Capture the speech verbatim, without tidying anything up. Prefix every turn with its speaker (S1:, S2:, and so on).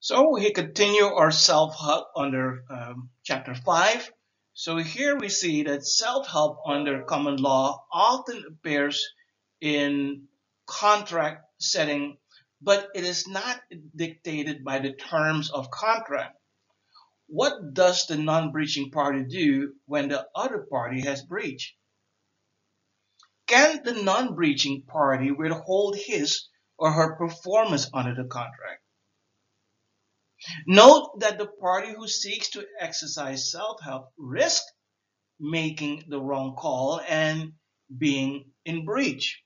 S1: So we continue our self-help under um, chapter five. So here we see that self-help under common law often appears in contract setting, but it is not dictated by the terms of contract. What does the non-breaching party do when the other party has breached? Can the non-breaching party withhold his or her performance under the contract? Note that the party who seeks to exercise self-help risks making the wrong call and being in breach.